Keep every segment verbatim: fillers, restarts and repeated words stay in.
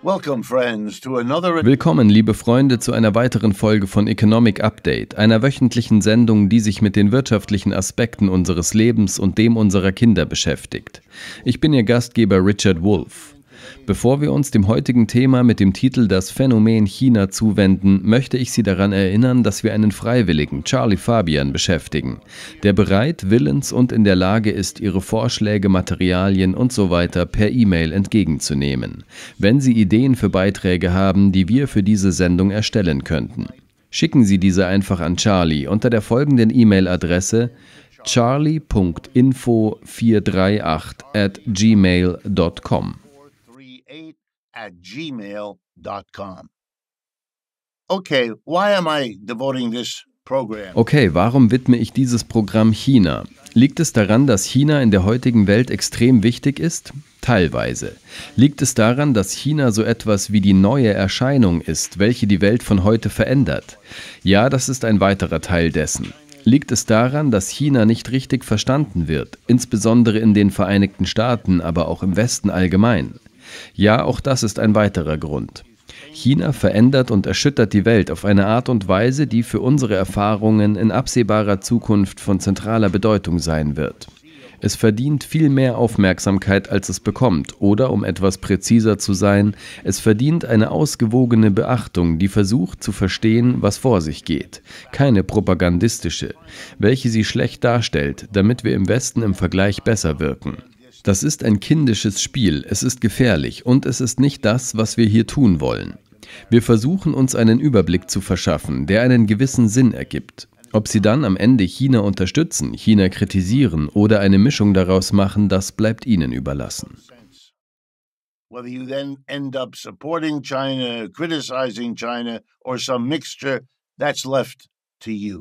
Willkommen, liebe Freunde, zu einer weiteren Folge von Economic Update, einer wöchentlichen Sendung, die sich mit den wirtschaftlichen Aspekten unseres Lebens und dem unserer Kinder beschäftigt. Ich bin Ihr Gastgeber Richard Wolff. Bevor wir uns dem heutigen Thema mit dem Titel Das Phänomen China zuwenden, möchte ich Sie daran erinnern, dass wir einen Freiwilligen, Charlie Fabian, beschäftigen, der bereit, willens und in der Lage ist, Ihre Vorschläge, Materialien und so weiter per E-Mail entgegenzunehmen, wenn Sie Ideen für Beiträge haben, die wir für diese Sendung erstellen könnten. Schicken Sie diese einfach an Charlie unter der folgenden E-Mail-Adresse charlie punkt info vier drei acht at gmail punkt com. at gmail dot com. Okay, why am I devoting this program? Okay, warum widme ich dieses Programm China? Liegt es daran, dass China in der heutigen Welt extrem wichtig ist? Teilweise. Liegt es daran, dass China so etwas wie die neue Erscheinung ist, welche die Welt von heute verändert? Ja, das ist ein weiterer Teil dessen. Liegt es daran, dass China nicht richtig verstanden wird, insbesondere in den Vereinigten Staaten, aber auch im Westen allgemein? Ja, auch das ist ein weiterer Grund. China verändert und erschüttert die Welt auf eine Art und Weise, die für unsere Erfahrungen in absehbarer Zukunft von zentraler Bedeutung sein wird. Es verdient viel mehr Aufmerksamkeit, als es bekommt, oder, um etwas präziser zu sein, es verdient eine ausgewogene Beachtung, die versucht zu verstehen, was vor sich geht, keine propagandistische, welche sie schlecht darstellt, damit wir im Westen im Vergleich besser wirken. Das ist ein kindisches Spiel, es ist gefährlich und es ist nicht das, was wir hier tun wollen. Wir versuchen uns einen Überblick zu verschaffen, der einen gewissen Sinn ergibt. Ob Sie dann am Ende China unterstützen, China kritisieren oder eine Mischung daraus machen, das bleibt Ihnen überlassen. Whether you then end up supporting China, criticizing China or some mixture, that's left to you.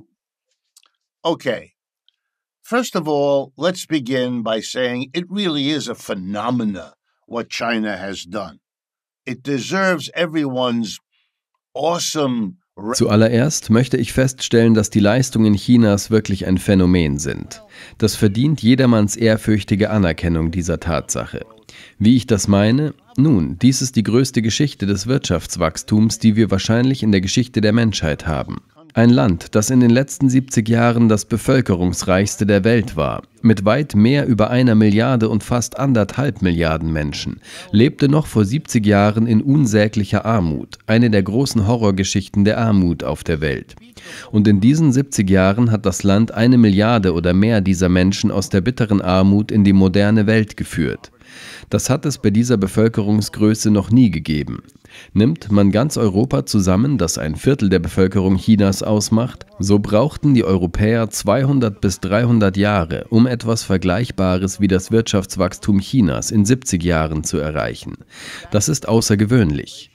Okay. First of all, let's begin by saying it really is a phenomena what China has done. It deserves everyone's awesome. Zuallererst möchte ich feststellen, dass die Leistungen Chinas wirklich ein Phänomen sind. Das verdient jedermanns ehrfürchtige Anerkennung dieser Tatsache. Wie ich das meine? Nun, dies ist die größte Geschichte des Wirtschaftswachstums, die wir wahrscheinlich in der Geschichte der Menschheit haben. Ein Land, das in den letzten siebzig Jahren das bevölkerungsreichste der Welt war, mit weit mehr über einer Milliarde und fast anderthalb Milliarden Menschen, lebte noch vor siebzig Jahren in unsäglicher Armut, eine der großen Horrorgeschichten der Armut auf der Welt. Und in diesen siebzig Jahren hat das Land eine Milliarde oder mehr dieser Menschen aus der bitteren Armut in die moderne Welt geführt. Das hat es bei dieser Bevölkerungsgröße noch nie gegeben. Nimmt man ganz Europa zusammen, das ein Viertel der Bevölkerung Chinas ausmacht, so brauchten die Europäer zweihundert bis dreihundert Jahre, um etwas Vergleichbares wie das Wirtschaftswachstum Chinas in siebzig Jahren zu erreichen. Das ist außergewöhnlich.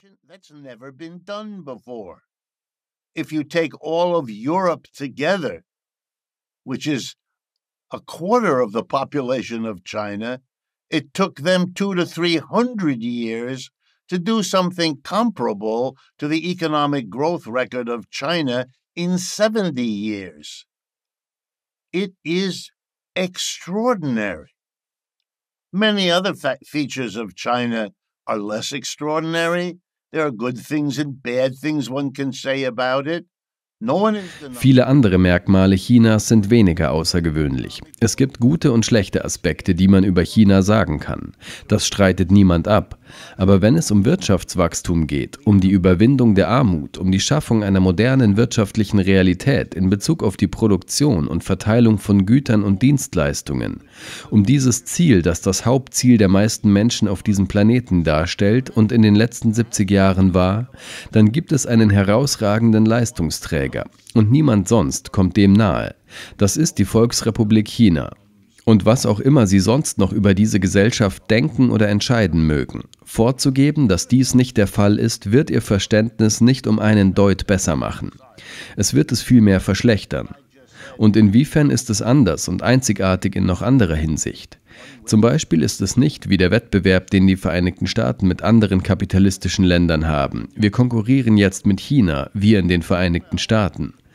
If you take all of Europe together, which is a quarter of the population of China, it took them two to three hundred years to do something comparable to the economic growth record of China in seventy years. It is extraordinary. Many other fa- features of China are less extraordinary. There are good things and bad things one can say about it. Viele andere Merkmale Chinas sind weniger außergewöhnlich. Es gibt gute und schlechte Aspekte, die man über China sagen kann. Das streitet niemand ab. Aber wenn es um Wirtschaftswachstum geht, um die Überwindung der Armut, um die Schaffung einer modernen wirtschaftlichen Realität in Bezug auf die Produktion und Verteilung von Gütern und Dienstleistungen, um dieses Ziel, das das Hauptziel der meisten Menschen auf diesem Planeten darstellt und in den letzten siebzig Jahren war, dann gibt es einen herausragenden Leistungsträger. Und niemand sonst kommt dem nahe. Das ist die Volksrepublik China. Und was auch immer Sie sonst noch über diese Gesellschaft denken oder entscheiden mögen, vorzugeben, dass dies nicht der Fall ist, wird Ihr Verständnis nicht um einen Deut besser machen. Es wird es vielmehr verschlechtern. Und inwiefern ist es anders und einzigartig in noch anderer Hinsicht? Zum Beispiel ist es nicht wie der Wettbewerb, den die Vereinigten Staaten mit anderen kapitalistischen Ländern haben. Wir konkurrieren jetzt mit China, wir in den Vereinigten Staaten.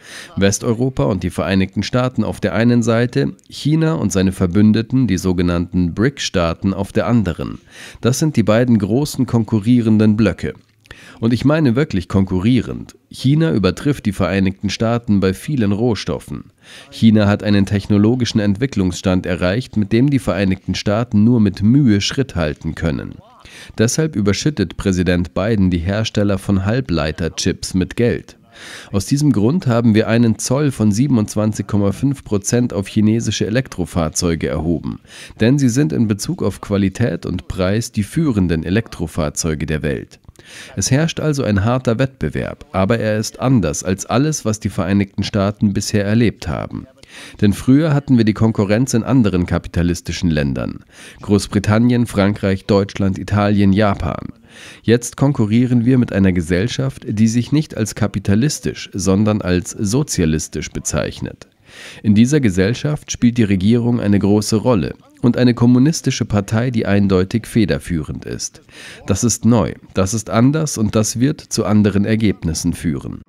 Westeuropa und die Vereinigten Staaten auf der einen Seite, China und seine Verbündeten, die sogenannten B R I C-Staaten, auf der anderen. Das sind die beiden großen konkurrierenden Blöcke. Und ich meine wirklich konkurrierend. China übertrifft die Vereinigten Staaten bei vielen Rohstoffen. China hat einen technologischen Entwicklungsstand erreicht, mit dem die Vereinigten Staaten nur mit Mühe Schritt halten können. Deshalb überschüttet Präsident Biden die Hersteller von Halbleiterchips mit Geld. Aus diesem Grund haben wir einen Zoll von siebenundzwanzig Komma fünf Prozent auf chinesische Elektrofahrzeuge erhoben, denn sie sind in Bezug auf Qualität und Preis die führenden Elektrofahrzeuge der Welt. Es herrscht also ein harter Wettbewerb, aber er ist anders als alles, was die Vereinigten Staaten bisher erlebt haben. Denn früher hatten wir die Konkurrenz in anderen kapitalistischen Ländern: Großbritannien, Frankreich, Deutschland, Italien, Japan. Jetzt konkurrieren wir mit einer Gesellschaft, die sich nicht als kapitalistisch, sondern als sozialistisch bezeichnet. In dieser Gesellschaft spielt die Regierung eine große Rolle und eine kommunistische Partei, die eindeutig federführend ist. Das ist neu, das ist anders und das wird zu anderen Ergebnissen führen.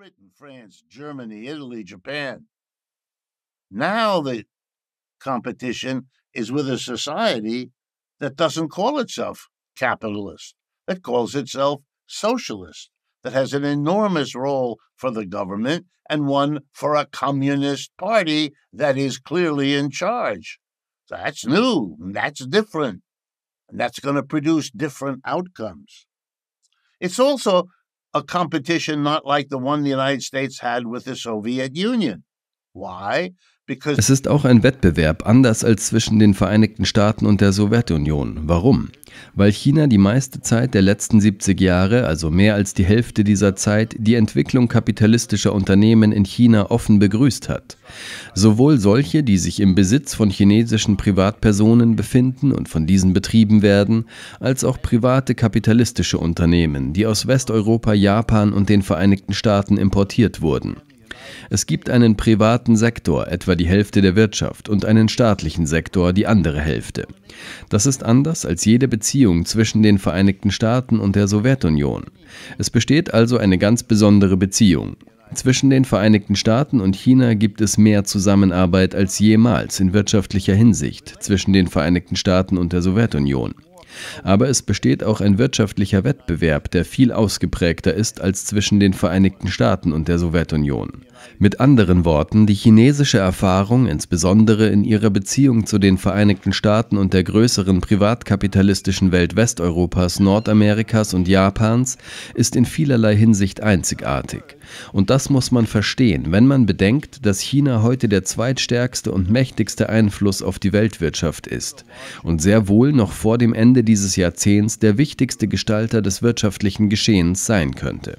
Now the competition is with a society that doesn't call itself capitalist, that calls itself socialist, that has an enormous role for the government and one for a communist party that is clearly in charge. So that's new, and that's different, and that's going to produce different outcomes. It's also a competition not like the one the United States had with the Soviet Union. Why? Es ist auch ein Wettbewerb, anders als zwischen den Vereinigten Staaten und der Sowjetunion. Warum? Weil China die meiste Zeit der letzten siebzig Jahre, also mehr als die Hälfte dieser Zeit, die Entwicklung kapitalistischer Unternehmen in China offen begrüßt hat. Sowohl solche, die sich im Besitz von chinesischen Privatpersonen befinden und von diesen betrieben werden, als auch private kapitalistische Unternehmen, die aus Westeuropa, Japan und den Vereinigten Staaten importiert wurden. Es gibt einen privaten Sektor, etwa die Hälfte der Wirtschaft, und einen staatlichen Sektor, die andere Hälfte. Das ist anders als jede Beziehung zwischen den Vereinigten Staaten und der Sowjetunion. Es besteht also eine ganz besondere Beziehung. Zwischen den Vereinigten Staaten und China gibt es mehr Zusammenarbeit als jemals in wirtschaftlicher Hinsicht zwischen den Vereinigten Staaten und der Sowjetunion. Aber es besteht auch ein wirtschaftlicher Wettbewerb, der viel ausgeprägter ist als zwischen den Vereinigten Staaten und der Sowjetunion. Mit anderen Worten, die chinesische Erfahrung, insbesondere in ihrer Beziehung zu den Vereinigten Staaten und der größeren privatkapitalistischen Welt Westeuropas, Nordamerikas und Japans, ist in vielerlei Hinsicht einzigartig. Und das muss man verstehen, wenn man bedenkt, dass China heute der zweitstärkste und mächtigste Einfluss auf die Weltwirtschaft ist und sehr wohl noch vor dem Ende dieses Jahrzehnts der wichtigste Gestalter des wirtschaftlichen Geschehens sein könnte.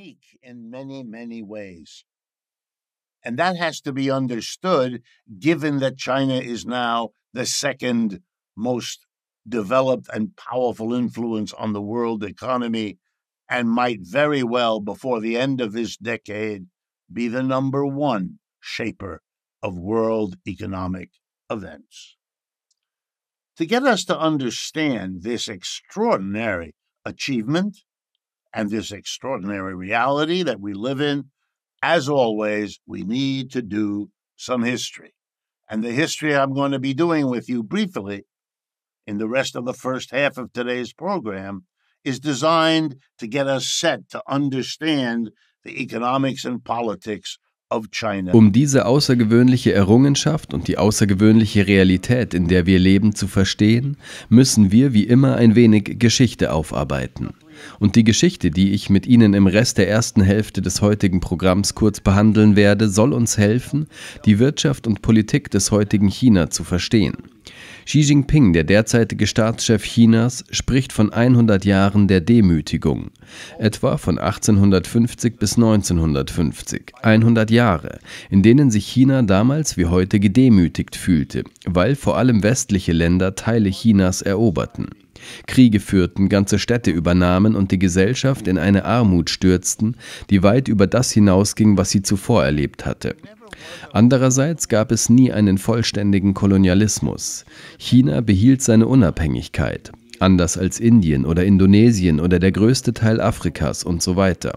And that has to be understood, given that China is now the second most developed and powerful influence on the world economy and might very well, before the end of this decade, be the number one shaper of world economic events. To get us to understand this extraordinary achievement and this extraordinary reality that we live in, as always, we need to do some history. And the history I'm going to be doing with you briefly in the rest of the first half of today's program is designed to get us set to understand the economics and politics of China. Um diese außergewöhnliche Errungenschaft und die außergewöhnliche Realität, in der wir leben, zu verstehen, müssen wir wie immer ein wenig Geschichte aufarbeiten. Und die Geschichte, die ich mit Ihnen im Rest der ersten Hälfte des heutigen Programms kurz behandeln werde, soll uns helfen, die Wirtschaft und Politik des heutigen China zu verstehen. Xi Jinping, der derzeitige Staatschef Chinas, spricht von hundert Jahren der Demütigung, etwa von achtzehnhundertfünfzig bis neunzehnhundertfünfzig, hundert Jahre, in denen sich China damals wie heute gedemütigt fühlte, weil vor allem westliche Länder Teile Chinas eroberten. Kriege führten, ganze Städte übernahmen und die Gesellschaft in eine Armut stürzten, die weit über das hinausging, was sie zuvor erlebt hatte. Andererseits gab es nie einen vollständigen Kolonialismus. China behielt seine Unabhängigkeit, anders als Indien oder Indonesien oder der größte Teil Afrikas und so weiter.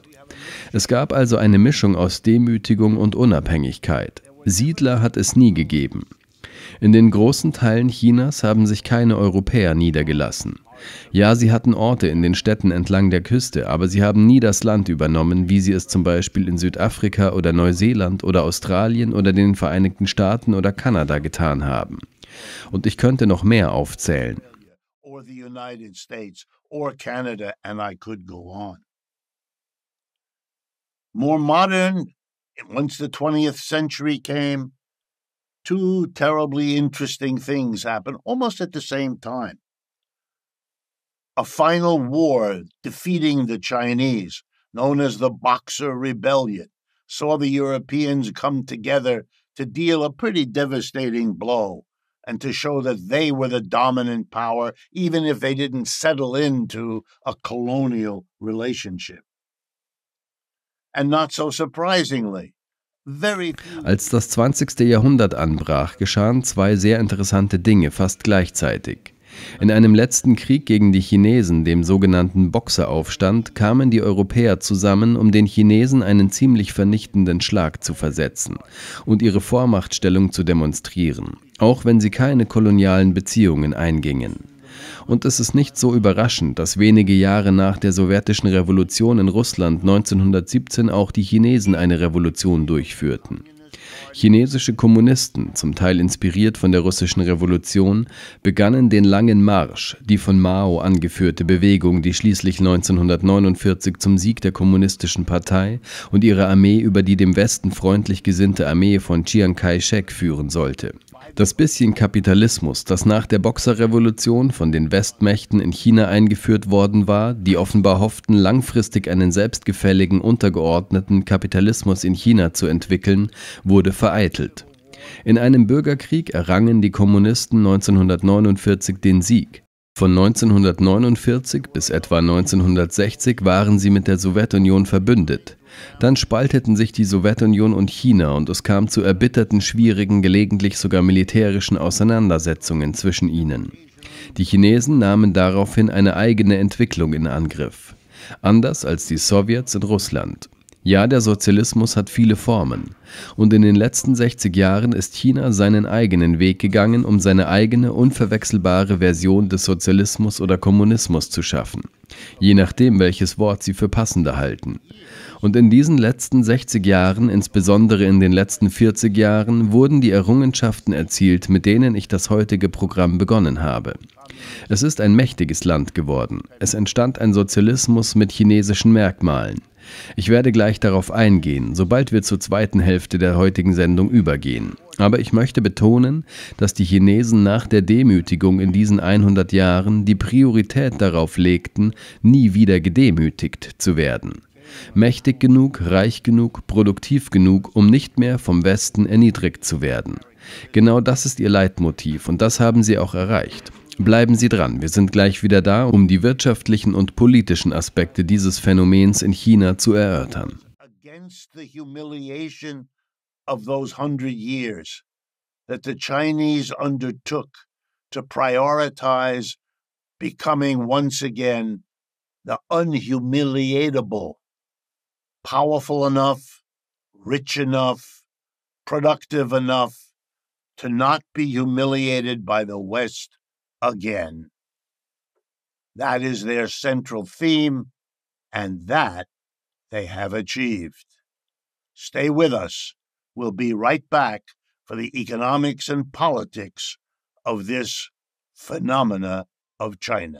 Es gab also eine Mischung aus Demütigung und Unabhängigkeit. Siedler hat es nie gegeben. In den großen Teilen Chinas haben sich keine Europäer niedergelassen. Ja, sie hatten Orte in den Städten entlang der Küste, aber sie haben nie das Land übernommen, wie sie es zum Beispiel in Südafrika oder Neuseeland oder Australien oder den Vereinigten Staaten oder Kanada getan haben. Und ich könnte noch mehr aufzählen. Or the United States or Canada, and I could go on. More modern, once the twentieth century came, two terribly interesting things happened almost at the same time. A final war defeating the Chinese, known as the Boxer Rebellion, saw the Europeans come together to deal a pretty devastating blow and to show that they were the dominant power, even if they didn't settle into a colonial relationship. And not so surprisingly, very few... Als das zwanzigste Jahrhundert anbrach, geschahen zwei sehr interessante Dinge fast gleichzeitig. In einem letzten Krieg gegen die Chinesen, dem sogenannten Boxeraufstand, kamen die Europäer zusammen, um den Chinesen einen ziemlich vernichtenden Schlag zu versetzen und ihre Vormachtstellung zu demonstrieren, auch wenn sie keine kolonialen Beziehungen eingingen. Und es ist nicht so überraschend, dass wenige Jahre nach der sowjetischen Revolution in Russland neunzehnhundertsiebzehn auch die Chinesen eine Revolution durchführten. Chinesische Kommunisten, zum Teil inspiriert von der russischen Revolution, begannen den Langen Marsch, die von Mao angeführte Bewegung, die schließlich neunzehnhundertneunundvierzig zum Sieg der Kommunistischen Partei und ihre Armee über die dem Westen freundlich gesinnte Armee von Chiang Kai-shek führen sollte. Das bisschen Kapitalismus, das nach der Boxerrevolution von den Westmächten in China eingeführt worden war, die offenbar hofften, langfristig einen selbstgefälligen, untergeordneten Kapitalismus in China zu entwickeln, wurde vereitelt. In einem Bürgerkrieg errangen die Kommunisten neunzehnhundertneunundvierzig den Sieg. Von neunzehnhundertneunundvierzig bis etwa neunzehnhundertsechzig waren sie mit der Sowjetunion verbündet. Dann spalteten sich die Sowjetunion und China und es kam zu erbitterten, schwierigen, gelegentlich sogar militärischen Auseinandersetzungen zwischen ihnen. Die Chinesen nahmen daraufhin eine eigene Entwicklung in Angriff. Anders als die Sowjets in Russland. Ja, der Sozialismus hat viele Formen. Und in den letzten sechzig Jahren ist China seinen eigenen Weg gegangen, um seine eigene, unverwechselbare Version des Sozialismus oder Kommunismus zu schaffen. Je nachdem, welches Wort Sie für passender halten. Und in diesen letzten sechzig Jahren, insbesondere in den letzten vierzig Jahren, wurden die Errungenschaften erzielt, mit denen ich das heutige Programm begonnen habe. Es ist ein mächtiges Land geworden. Es entstand ein Sozialismus mit chinesischen Merkmalen. Ich werde gleich darauf eingehen, sobald wir zur zweiten Hälfte der heutigen Sendung übergehen. Aber ich möchte betonen, dass die Chinesen nach der Demütigung in diesen hundert Jahren die Priorität darauf legten, nie wieder gedemütigt zu werden. Mächtig genug, reich genug, produktiv genug, um nicht mehr vom Westen erniedrigt zu werden. Genau das ist ihr Leitmotiv und das haben sie auch erreicht. Bleiben Sie dran, wir sind gleich wieder da, um die wirtschaftlichen und politischen Aspekte dieses Phänomens in China zu erörtern. Against the humiliation of those hundred years that the Chinese undertook to prioritize becoming once again the unhumiliatable, powerful enough, rich enough, productive enough to not be humiliated by the West again. That is their central theme, and that they have achieved. Stay with us. We'll be right back for the economics and politics of this phenomena of China.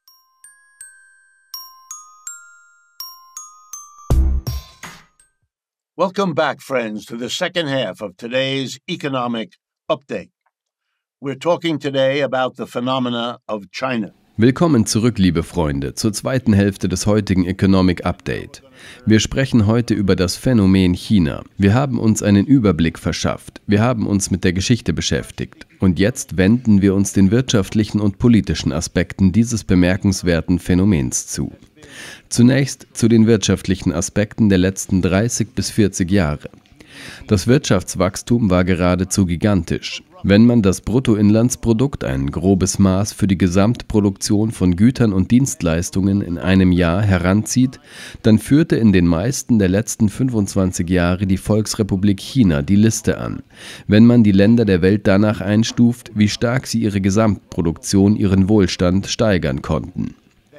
Welcome back, friends, to the second half of today's economic update. We're talking today about the phenomena of China. Willkommen zurück, liebe Freunde, zur zweiten Hälfte des heutigen Economic Update. Wir sprechen heute über das Phänomen China. Wir haben uns einen Überblick verschafft. Wir haben uns mit der Geschichte beschäftigt. Und jetzt wenden wir uns den wirtschaftlichen und politischen Aspekten dieses bemerkenswerten Phänomens zu. Zunächst zu den wirtschaftlichen Aspekten der letzten dreißig bis vierzig Jahre. Das Wirtschaftswachstum war geradezu gigantisch. Wenn man das Bruttoinlandsprodukt, ein grobes Maß für die Gesamtproduktion von Gütern und Dienstleistungen in einem Jahr, heranzieht, dann führte in den meisten der letzten fünfundzwanzig Jahre die Volksrepublik China die Liste an, wenn man die Länder der Welt danach einstuft, wie stark sie ihre Gesamtproduktion, ihren Wohlstand steigern konnten.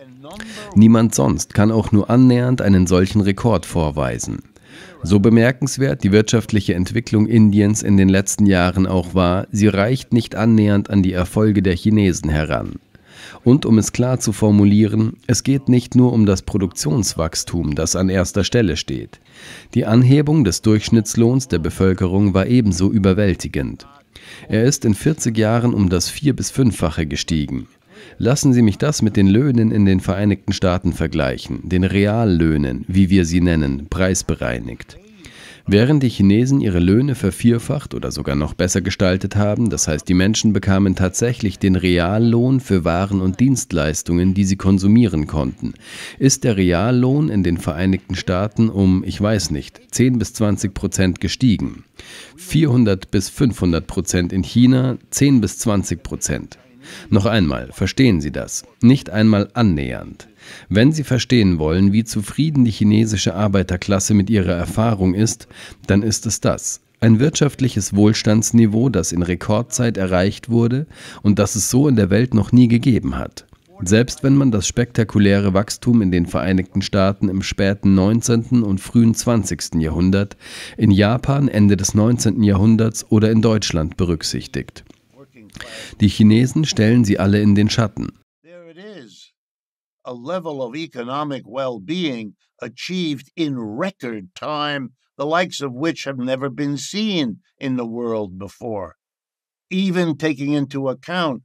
Niemand sonst kann auch nur annähernd einen solchen Rekord vorweisen. So bemerkenswert die wirtschaftliche Entwicklung Indiens in den letzten Jahren auch war, sie reicht nicht annähernd an die Erfolge der Chinesen heran. Und um es klar zu formulieren, es geht nicht nur um das Produktionswachstum, das an erster Stelle steht. Die Anhebung des Durchschnittslohns der Bevölkerung war ebenso überwältigend. Er ist in vierzig Jahren um das vier- bis fünffache gestiegen. Lassen Sie mich das mit den Löhnen in den Vereinigten Staaten vergleichen, den Reallöhnen, wie wir sie nennen, preisbereinigt. Während die Chinesen ihre Löhne vervierfacht oder sogar noch besser gestaltet haben, das heißt, die Menschen bekamen tatsächlich den Reallohn für Waren und Dienstleistungen, die sie konsumieren konnten, ist der Reallohn in den Vereinigten Staaten um, ich weiß nicht, zehn bis zwanzig Prozent gestiegen. vierhundert bis fünfhundert Prozent in China, zehn bis zwanzig Prozent. Noch einmal, verstehen Sie das? Nicht einmal annähernd. Wenn Sie verstehen wollen, wie zufrieden die chinesische Arbeiterklasse mit ihrer Erfahrung ist, dann ist es das. Ein wirtschaftliches Wohlstandsniveau, das in Rekordzeit erreicht wurde und das es so in der Welt noch nie gegeben hat. Selbst wenn man das spektakuläre Wachstum in den Vereinigten Staaten im späten neunzehnten und frühen zwanzigsten Jahrhundert, in Japan Ende des neunzehnten Jahrhunderts oder in Deutschland berücksichtigt. Die Chinesen stellen sie alle in den Schatten. There it is, a level of economic well-being achieved in record time, the likes of which have never been seen in the world before. Even taking into account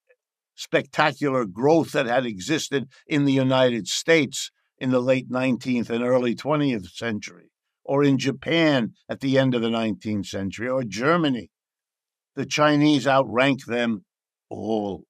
spectacular growth that had existed in the United States in the late nineteenth and early twentieth century, or in Japan at the end of the nineteenth century, or Germany. The Chinese outrank them all.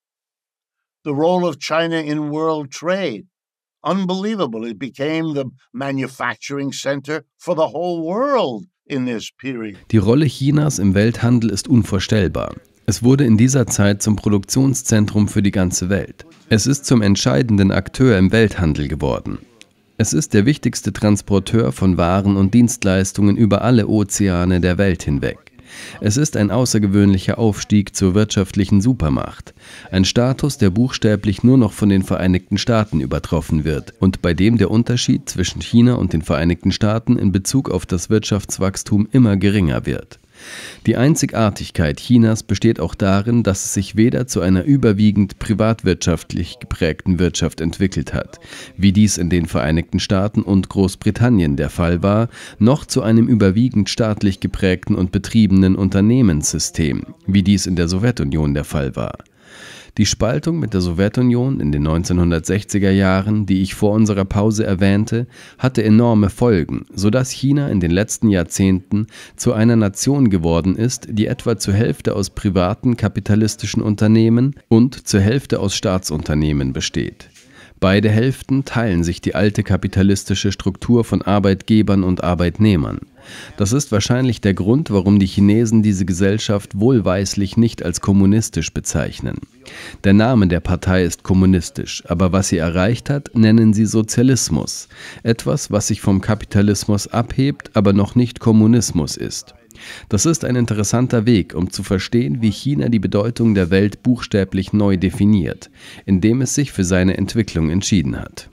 The role of China in world trade, unbelievable. It became the manufacturing center for the whole world in this period. Die Rolle Chinas im Welthandel ist unvorstellbar. Es wurde in dieser Zeit zum Produktionszentrum für die ganze Welt. Es ist zum entscheidenden Akteur im Welthandel geworden. Es ist der wichtigste Transporteur von Waren und Dienstleistungen über alle Ozeane der Welt hinweg. Es ist ein außergewöhnlicher Aufstieg zur wirtschaftlichen Supermacht, ein Status, der buchstäblich nur noch von den Vereinigten Staaten übertroffen wird und bei dem der Unterschied zwischen China und den Vereinigten Staaten in Bezug auf das Wirtschaftswachstum immer geringer wird. Die Einzigartigkeit Chinas besteht auch darin, dass es sich weder zu einer überwiegend privatwirtschaftlich geprägten Wirtschaft entwickelt hat, wie dies in den Vereinigten Staaten und Großbritannien der Fall war, noch zu einem überwiegend staatlich geprägten und betriebenen Unternehmenssystem, wie dies in der Sowjetunion der Fall war. Die Spaltung mit der Sowjetunion in den neunzehnhundertsechziger Jahren, die ich vor unserer Pause erwähnte, hatte enorme Folgen, sodass China in den letzten Jahrzehnten zu einer Nation geworden ist, die etwa zur Hälfte aus privaten kapitalistischen Unternehmen und zur Hälfte aus Staatsunternehmen besteht. Beide Hälften teilen sich die alte kapitalistische Struktur von Arbeitgebern und Arbeitnehmern. Das ist wahrscheinlich der Grund, warum die Chinesen diese Gesellschaft wohlweislich nicht als kommunistisch bezeichnen. Der Name der Partei ist kommunistisch, aber was sie erreicht hat, nennen sie Sozialismus. Etwas, was sich vom Kapitalismus abhebt, aber noch nicht Kommunismus ist. Das ist ein interessanter Weg, um zu verstehen, wie China die Bedeutung der Welt buchstäblich neu definiert, indem es sich für seine Entwicklung entschieden hat.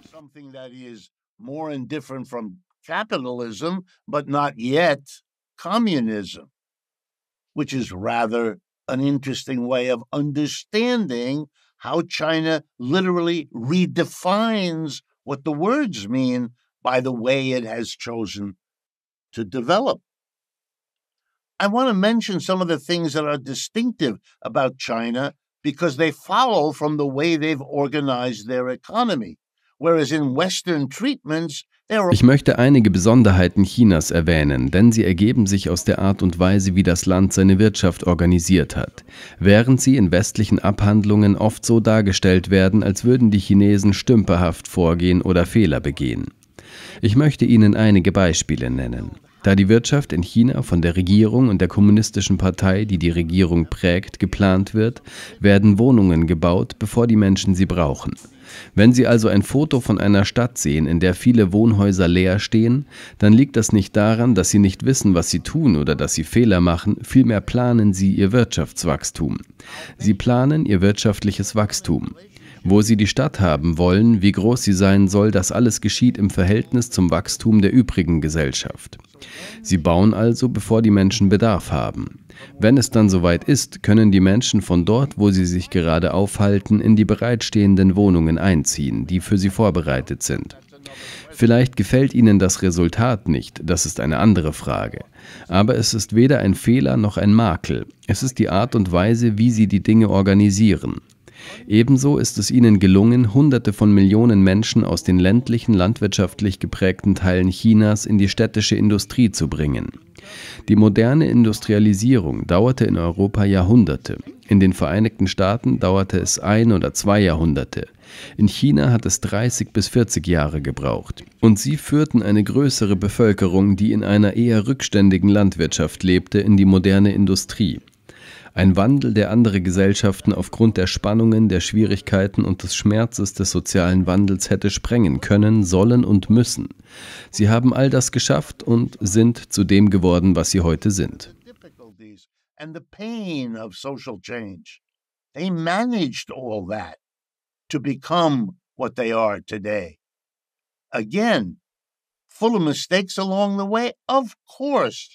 Capitalism, but not yet communism, which is rather an interesting way of understanding how China literally redefines what the words mean by the way it has chosen to develop. I want to mention some of the things that are distinctive about China because they follow from the way they've organized their economy, whereas in Western treatments Ich möchte einige Besonderheiten Chinas erwähnen, denn sie ergeben sich aus der Art und Weise, wie das Land seine Wirtschaft organisiert hat, während sie in westlichen Abhandlungen oft so dargestellt werden, als würden die Chinesen stümperhaft vorgehen oder Fehler begehen. Ich möchte Ihnen einige Beispiele nennen. Da die Wirtschaft in China von der Regierung und der kommunistischen Partei, die die Regierung prägt, geplant wird, werden Wohnungen gebaut, bevor die Menschen sie brauchen. Wenn Sie also ein Foto von einer Stadt sehen, in der viele Wohnhäuser leer stehen, dann liegt das nicht daran, dass Sie nicht wissen, was Sie tun oder dass Sie Fehler machen, vielmehr planen Sie Ihr Wirtschaftswachstum. Sie planen Ihr wirtschaftliches Wachstum. Wo Sie die Stadt haben wollen, wie groß sie sein soll, das alles geschieht im Verhältnis zum Wachstum der übrigen Gesellschaft. Sie bauen also, bevor die Menschen Bedarf haben. Wenn es dann soweit ist, können die Menschen von dort, wo sie sich gerade aufhalten, in die bereitstehenden Wohnungen einziehen, die für sie vorbereitet sind. Vielleicht gefällt Ihnen das Resultat nicht, das ist eine andere Frage. Aber es ist weder ein Fehler noch ein Makel. Es ist die Art und Weise, wie Sie die Dinge organisieren. Ebenso ist es ihnen gelungen, Hunderte von Millionen Menschen aus den ländlichen, landwirtschaftlich geprägten Teilen Chinas in die städtische Industrie zu bringen. Die moderne Industrialisierung dauerte in Europa Jahrhunderte. In den Vereinigten Staaten dauerte es ein oder zwei Jahrhunderte. In China hat es dreißig bis vierzig Jahre gebraucht. Und sie führten eine größere Bevölkerung, die in einer eher rückständigen Landwirtschaft lebte, in die moderne Industrie. Ein Wandel, der andere Gesellschaften aufgrund der Spannungen, der Schwierigkeiten und des Schmerzes des sozialen Wandels hätte sprengen können, sollen und müssen. Sie haben all das geschafft und sind zu dem geworden, was sie heute sind. And the pain of social change. They managed all that to become what they are today. Again, full of mistakes along the way, of course.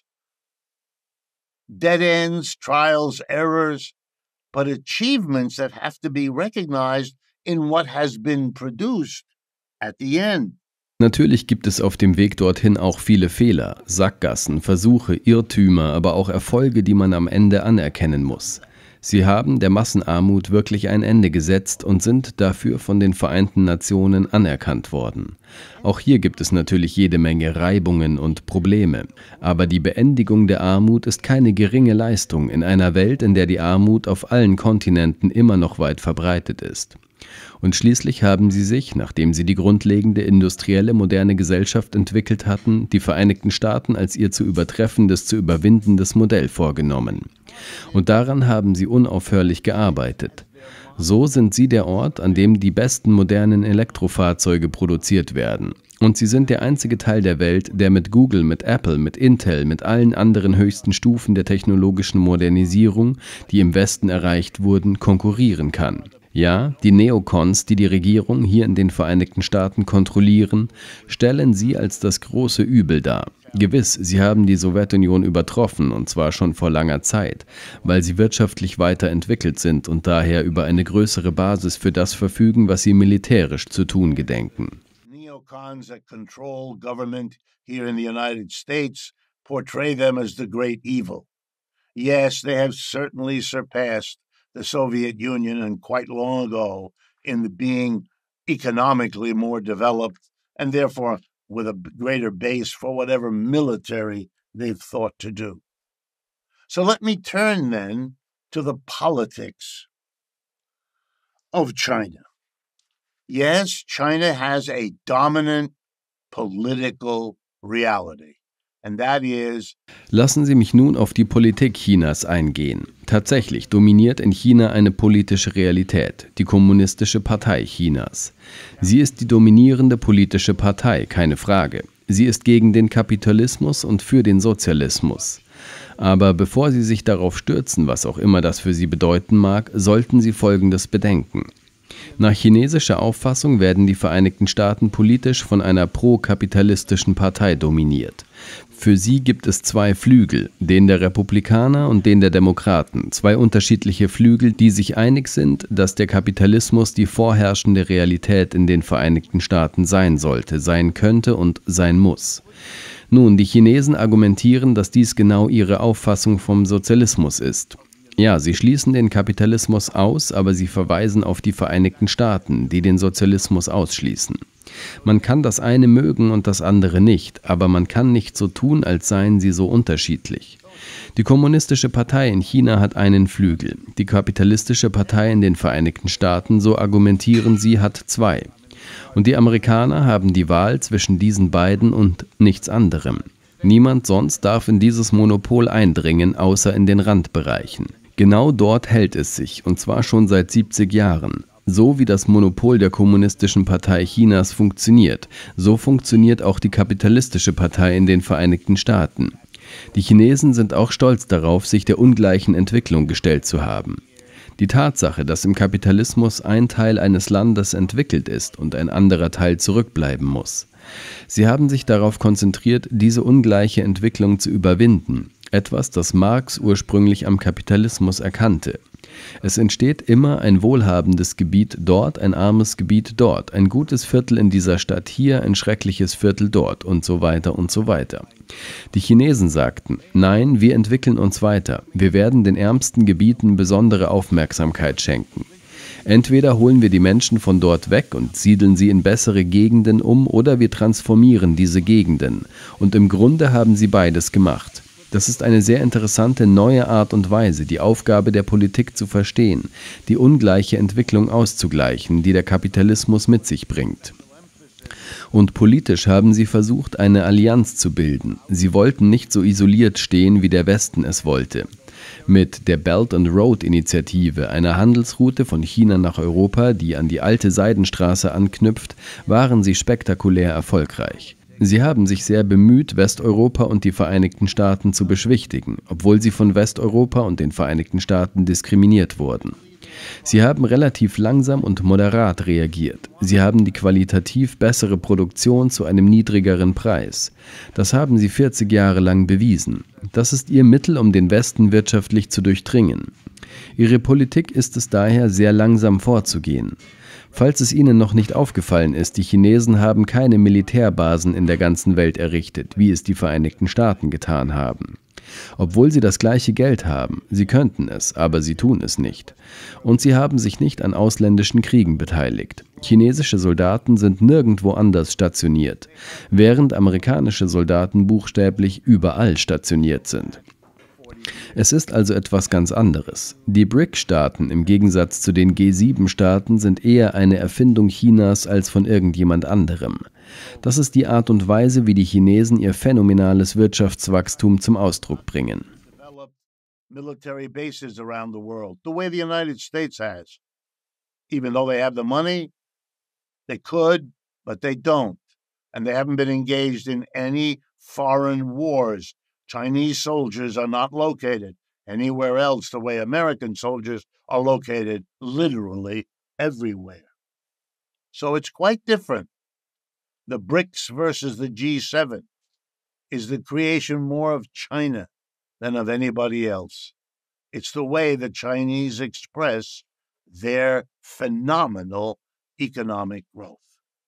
Dead ends, trials, errors, but achievements that have to be recognized in what has been produced at the end. Natürlich gibt es auf dem Weg dorthin auch viele Fehler, Sackgassen, Versuche, Irrtümer, aber auch Erfolge, die man am Ende anerkennen muss. Sie haben der Massenarmut wirklich ein Ende gesetzt und sind dafür von den Vereinten Nationen anerkannt worden. Auch hier gibt es natürlich jede Menge Reibungen und Probleme. Aber die Beendigung der Armut ist keine geringe Leistung in einer Welt, in der die Armut auf allen Kontinenten immer noch weit verbreitet ist. Und schließlich haben sie sich, nachdem sie die grundlegende industrielle moderne Gesellschaft entwickelt hatten, die Vereinigten Staaten als ihr zu übertreffendes, zu überwindendes Modell vorgenommen. Und daran haben sie unaufhörlich gearbeitet. So sind sie der Ort, an dem die besten modernen Elektrofahrzeuge produziert werden. Und sie sind der einzige Teil der Welt, der mit Google, mit Apple, mit Intel, mit allen anderen höchsten Stufen der technologischen Modernisierung, die im Westen erreicht wurden, konkurrieren kann. Ja, die Neokons, die die Regierung hier in den Vereinigten Staaten kontrollieren, stellen sie als das große Übel dar. Gewiss, sie haben die Sowjetunion übertroffen, und zwar schon vor langer Zeit, weil sie wirtschaftlich weiterentwickelt sind und daher über eine größere Basis für das verfügen, was sie militärisch zu tun gedenken. Neocons that control government here in the United States portray them as the great evil. Yes, they have certainly surpassed the Soviet Union and quite long ago in the being economically more developed and therefore with a greater base for whatever military they've thought to do. So let me turn then to the politics of China. Yes, China has a dominant political reality. And that is Lassen Sie mich nun auf die Politik Chinas eingehen. Tatsächlich dominiert in China eine politische Realität, die Kommunistische Partei Chinas. Sie ist die dominierende politische Partei, keine Frage. Sie ist gegen den Kapitalismus und für den Sozialismus. Aber bevor Sie sich darauf stürzen, was auch immer das für Sie bedeuten mag, sollten Sie Folgendes bedenken. Nach chinesischer Auffassung werden die Vereinigten Staaten politisch von einer pro-kapitalistischen Partei dominiert. Für sie gibt es zwei Flügel, den der Republikaner und den der Demokraten, zwei unterschiedliche Flügel, die sich einig sind, dass der Kapitalismus die vorherrschende Realität in den Vereinigten Staaten sein sollte, sein könnte und sein muss. Nun, die Chinesen argumentieren, dass dies genau ihre Auffassung vom Sozialismus ist. Ja, sie schließen den Kapitalismus aus, aber sie verweisen auf die Vereinigten Staaten, die den Sozialismus ausschließen. Man kann das eine mögen und das andere nicht, aber man kann nicht so tun, als seien sie so unterschiedlich. Die Kommunistische Partei in China hat einen Flügel, die Kapitalistische Partei in den Vereinigten Staaten, so argumentieren sie, hat zwei. Und die Amerikaner haben die Wahl zwischen diesen beiden und nichts anderem. Niemand sonst darf in dieses Monopol eindringen, außer in den Randbereichen. Genau dort hält es sich, und zwar schon seit siebzig Jahren. So wie das Monopol der Kommunistischen Partei Chinas funktioniert, so funktioniert auch die kapitalistische Partei in den Vereinigten Staaten. Die Chinesen sind auch stolz darauf, sich der ungleichen Entwicklung gestellt zu haben. Die Tatsache, dass im Kapitalismus ein Teil eines Landes entwickelt ist und ein anderer Teil zurückbleiben muss. Sie haben sich darauf konzentriert, diese ungleiche Entwicklung zu überwinden, etwas, das Marx ursprünglich am Kapitalismus erkannte. Es entsteht immer ein wohlhabendes Gebiet dort, ein armes Gebiet dort, ein gutes Viertel in dieser Stadt hier, ein schreckliches Viertel dort und so weiter und so weiter. Die Chinesen sagten, nein, wir entwickeln uns weiter, wir werden den ärmsten Gebieten besondere Aufmerksamkeit schenken. Entweder holen wir die Menschen von dort weg und siedeln sie in bessere Gegenden um, oder wir transformieren diese Gegenden. Und im Grunde haben sie beides gemacht. Das ist eine sehr interessante neue Art und Weise, die Aufgabe der Politik zu verstehen, die ungleiche Entwicklung auszugleichen, die der Kapitalismus mit sich bringt. Und politisch haben sie versucht, eine Allianz zu bilden. Sie wollten nicht so isoliert stehen, wie der Westen es wollte. Mit der Belt and Road Initiative, einer Handelsroute von China nach Europa, die an die alte Seidenstraße anknüpft, waren sie spektakulär erfolgreich. Sie haben sich sehr bemüht, Westeuropa und die Vereinigten Staaten zu beschwichtigen, obwohl sie von Westeuropa und den Vereinigten Staaten diskriminiert wurden. Sie haben relativ langsam und moderat reagiert. Sie haben die qualitativ bessere Produktion zu einem niedrigeren Preis. Das haben sie vierzig Jahre lang bewiesen. Das ist ihr Mittel, um den Westen wirtschaftlich zu durchdringen. Ihre Politik ist es daher, sehr langsam vorzugehen. Falls es Ihnen noch nicht aufgefallen ist, die Chinesen haben keine Militärbasen in der ganzen Welt errichtet, wie es die Vereinigten Staaten getan haben. Obwohl sie das gleiche Geld haben, sie könnten es, aber sie tun es nicht. Und sie haben sich nicht an ausländischen Kriegen beteiligt. Chinesische Soldaten sind nirgendwo anders stationiert, während amerikanische Soldaten buchstäblich überall stationiert sind. Es ist also etwas ganz anderes. Die B R I C-Staaten im Gegensatz zu den G sieben Staaten sind eher eine Erfindung Chinas als von irgendjemand anderem. Das ist die Art und Weise, wie die Chinesen ihr phänomenales Wirtschaftswachstum zum Ausdruck bringen. Military bases around the world, the way the United States has. Even though they have the money, they could, but they don't. And they haven't been engaged in any foreign wars. Chinese soldiers are not located anywhere else the way American soldiers are located literally everywhere. So it's quite different. The B R I C S versus the G seven is the creation more of China than of anybody else. It's the way the Chinese express their phenomenal economic growth.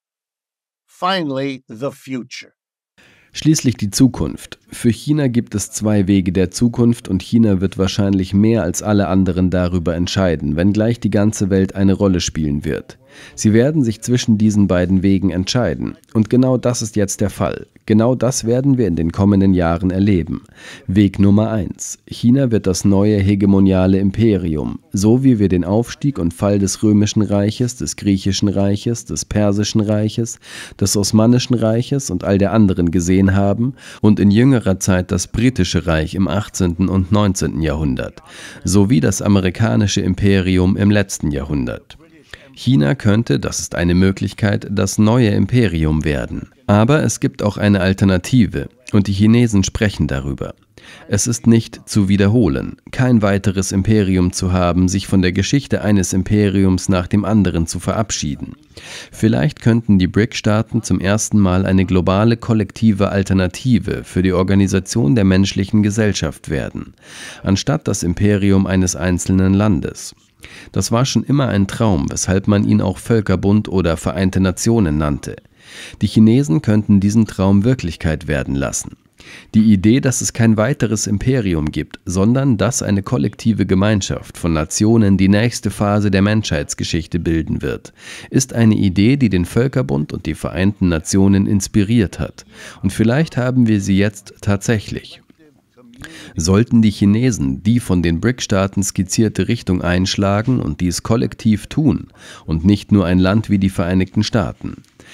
Finally, the future. Schließlich die Zukunft. Für China gibt es zwei Wege der Zukunft und China wird wahrscheinlich mehr als alle anderen darüber entscheiden, wenngleich die ganze Welt eine Rolle spielen wird. Sie werden sich zwischen diesen beiden Wegen entscheiden. Und genau das ist jetzt der Fall. Genau das werden wir in den kommenden Jahren erleben. Weg Nummer eins. China wird das neue hegemoniale Imperium, so wie wir den Aufstieg und Fall des Römischen Reiches, des Griechischen Reiches, des Persischen Reiches, des Osmanischen Reiches und all der anderen gesehen haben und in jüngerer Zeit das Britische Reich im achtzehnten und neunzehnten Jahrhundert, sowie das amerikanische Imperium im letzten Jahrhundert. China könnte, das ist eine Möglichkeit, das neue Imperium werden. Aber es gibt auch eine Alternative und die Chinesen sprechen darüber. Es ist nicht zu wiederholen, kein weiteres Imperium zu haben, sich von der Geschichte eines Imperiums nach dem anderen zu verabschieden. Vielleicht könnten die B R I C-Staaten zum ersten Mal eine globale kollektive Alternative für die Organisation der menschlichen Gesellschaft werden, anstatt das Imperium eines einzelnen Landes. Das war schon immer ein Traum, weshalb man ihn auch Völkerbund oder Vereinte Nationen nannte. Die Chinesen könnten diesen Traum Wirklichkeit werden lassen. Die Idee, dass es kein weiteres Imperium gibt, sondern dass eine kollektive Gemeinschaft von Nationen die nächste Phase der Menschheitsgeschichte bilden wird, ist eine Idee, die den Völkerbund und die Vereinten Nationen inspiriert hat. Und vielleicht haben wir sie jetzt tatsächlich. Sollten die Chinesen die von den B R I C-Staaten skizzierte Richtung einschlagen und dies kollektiv tun und nicht nur ein Land wie die Vereinigten Staaten,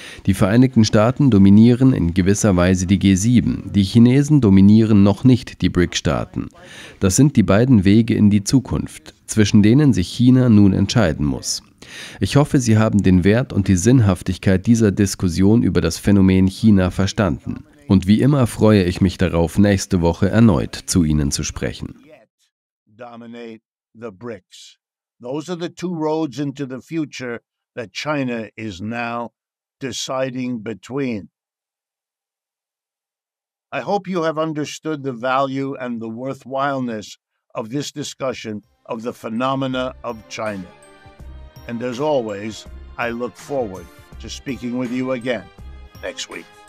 Die Vereinigten Staaten dominieren in gewisser Weise die G sieben. Die Chinesen dominieren noch nicht die B R I C-Staaten. Das sind die beiden Wege in die Zukunft, zwischen denen sich China nun entscheiden muss. Ich hoffe, Sie haben den Wert und die Sinnhaftigkeit dieser Diskussion über das Phänomen China verstanden. Und wie immer freue ich mich darauf, nächste Woche erneut zu Ihnen zu sprechen. Dominate the B R I Cs. Those are the two roads into the future that China is now deciding between. I hope you have understood the value and the worthwhileness of this discussion of the phenomena of China. And as always, I look forward to speaking with you again next week.